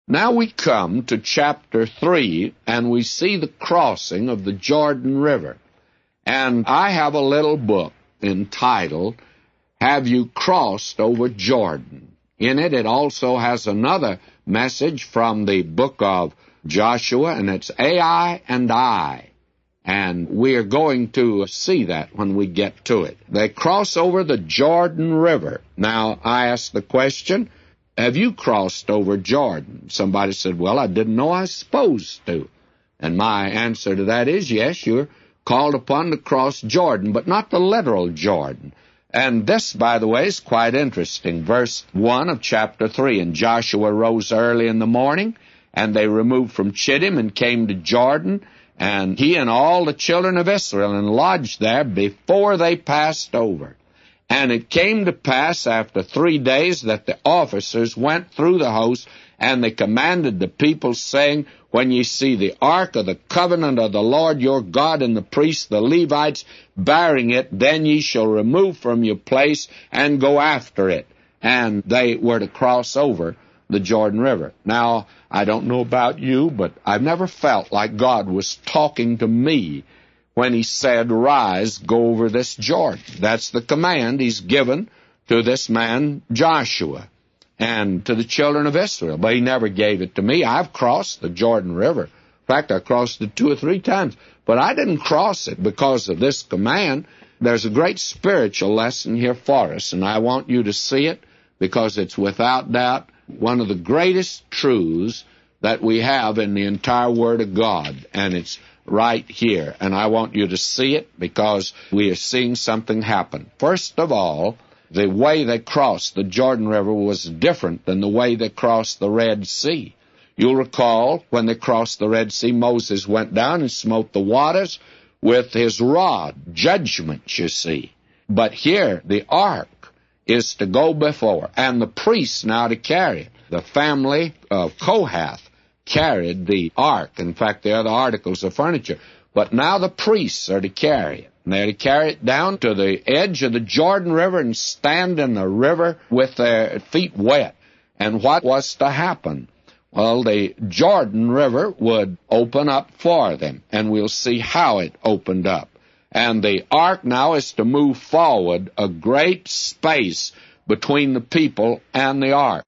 Now we come to chapter 3, and we see the crossing of the Jordan River. And I have a little book entitled, Have You Crossed Over Jordan? In it, it also has another message from the book of Joshua, and it's Ai and I. And we are going to see that when we get to it. They cross over the Jordan River. Now, I asked the question, have you crossed over Jordan? Somebody said, well, I didn't know I was supposed to. And my answer to that is, yes, you're called upon to cross Jordan, but not the literal Jordan. And this, by the way, is quite interesting. Verse 1 of chapter 3, And Joshua rose early in the morning, and they removed from Chittim and came to Jordan, and he and all the children of Israel, and lodged there before they passed over. And it came to pass after 3 days that the officers went through the host, and they commanded the people, saying, When ye see the ark of the covenant of the Lord your God, and the priests, the Levites, bearing it, then ye shall remove from your place and go after it. And they were to cross over the Jordan River. Now, I don't know about you, but I've never felt like God was talking to me when he said, Rise, go over this Jordan. That's the command he's given to this man Joshua and to the children of Israel. But he never gave it to me. I've crossed the Jordan River. In fact, I crossed it 2 or 3 times. But I didn't cross it because of this command. There's a great spiritual lesson here for us, and I want you to see it because it's without doubt one of the greatest truths that we have in the entire Word of God, and it's right here. And I want you to see it because we are seeing something happen. First of all, the way they crossed the Jordan River was different than the way they crossed the Red Sea. You'll recall when they crossed the Red Sea, Moses went down and smote the waters with his rod, judgment, you see. But here, the ark is to go before, and the priests now to carry it. The family of Kohath carried the ark. In fact, the other articles of furniture. But now the priests are to carry it. And they're to carry it down to the edge of the Jordan River and stand in the river with their feet wet. And what was to happen? Well, the Jordan River would open up for them, and we'll see how it opened up. And the ark now is to move forward a great space between the people and the ark.